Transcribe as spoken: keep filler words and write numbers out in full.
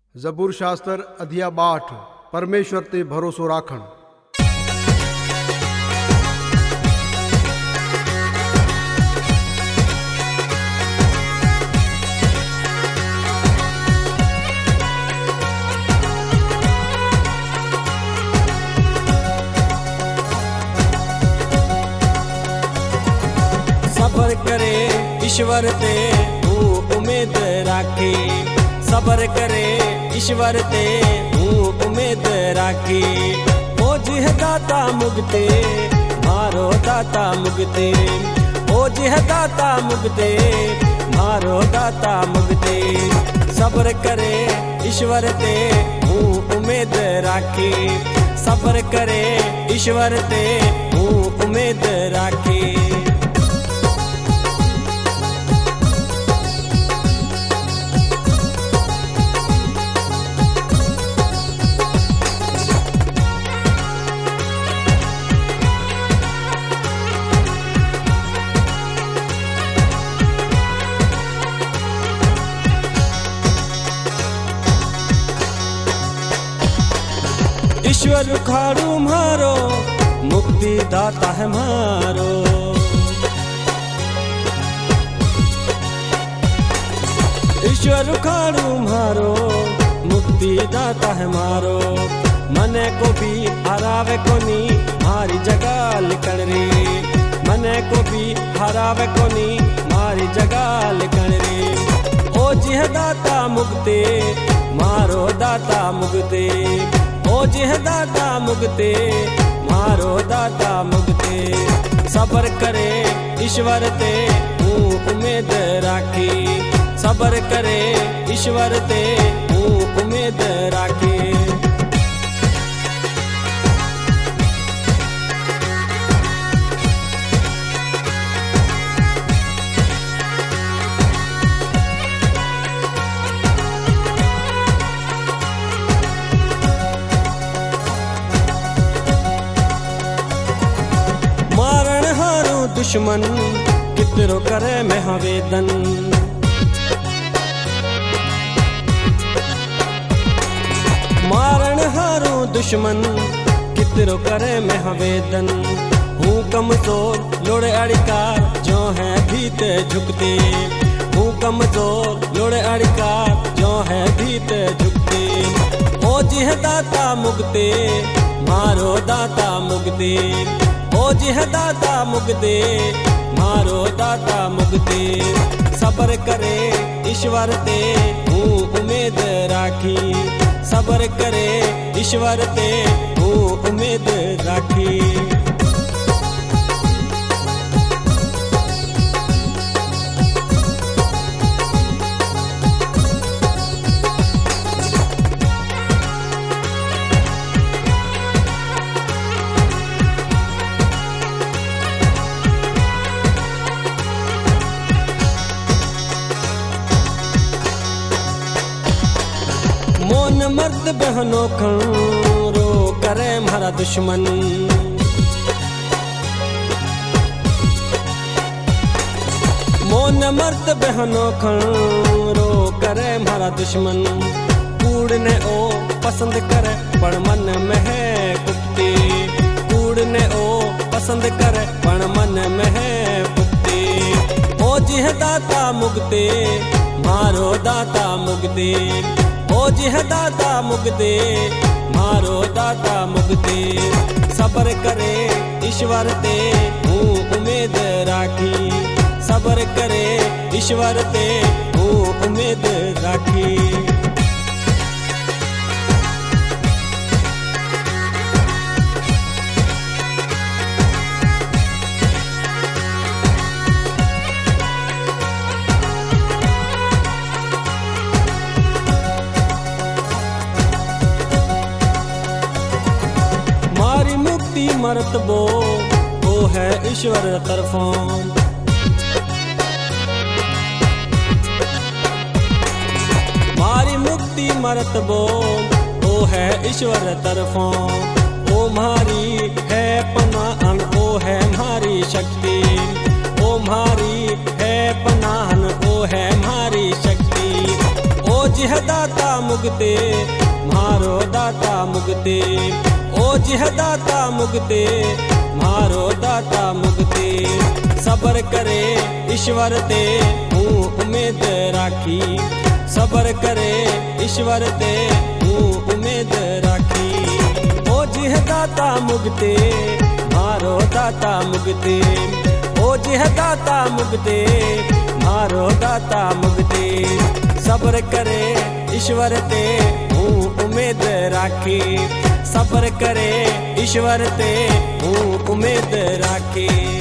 जबूर शास्त्र अधिया बाट परमेश्वर ते भरोसो राखण। सबर करे ईश्वर ते हूँ उम्मीद राखी, सबर करे ईश्वर ते हूँ उम्मीद राखी। ओ जिह दाता मुगते मारो दाता मुगते, ओ जिह दाता मुगते मारो दाता मुगते। सबर करे ईश्वर ते हूँ उम्मीद राखी, सबर करे ईश्वर ते हूँ उम्मीद राखी। ईश्वर रुखाड़ू मारो मुक्ति दाता है मारो, ईश्वर रुखाड़ू मारो मुक्ति दाता है मारो। मने को भी हरावे कोनी मारी जगह लिखण रे, मने को भी हरावे कोनी मारी जगह लिखण रे। ओ जिह दाता मुक्ते मारो दाता मुक्ते, ओ जिह दाता मुगते मारो दाता मुगते। सबर करे ईश्वर ते हूँ उम्मीद राखी, सबर करे ईश्वर ते हूँ उम्मीद राखी। दुश्मन कितरो करे मैं आवेदन, मारण हारू दुश्मन कितरो करे मैं आवेदन। हूँ कमजोर लोड़े अड़िकार जो है भीते झुकते, हूँ कमजोर लोड़े अड़िकार जो है भीते झुकते। ओ जिह दाता मुगते मारो दाता मुगते, ओ जिह दाता मुगते मारो दाता मुगते। सबर करे ईश्वर ते हूँ उम्मीद राखी, सबर करे ईश्वर ते हूँ उम्मीद राखी। मोन मर्द बहनों रो करे मारा दुश्मन, मोन मर्द बहनों रो करे मारा दुश्मन। कूड़ ने ओ पसंद करे पण मन में है कुत्ती, कूड़ ने ओ पसंद करे पण मन में है कुत्ती। ओ जिह दाता मुगते मारो दाता मुगते, ओ जिह दाता मुगते मारो दाता मुगते। सबर करे ईश्वर ते हूँ उम्मीद राखी, सबर करे ईश्वर ते हूँ उम्मीद राखी। मरतबो वो है ईश्वर तरफों, मारी मुक्ति मरतबो वो है ईश्वर तरफों। ओ मारी है पनाहन ओ है मारी शक्ति, ओ मारी है पनाहन ओ है मारी शक्ति। ओ जिह दाता मुगते मारो दाता मुगते ओ जिह दाता मुगते मारो दाता मुगते सबर करे ईश्वर ते हूँ उम्मीद राखी सबर करे ईश्वर ते हूँ उम्मीद राखी ओ जिह दाता मुगते मारो दाता मुगते ओ जिह दाता मुगते मारो दाता मुगते सबर करे ईश्वर ते हूँ उम्मीद राखी सबर करे ईश्वर ते हूँ उम्मीद राखी।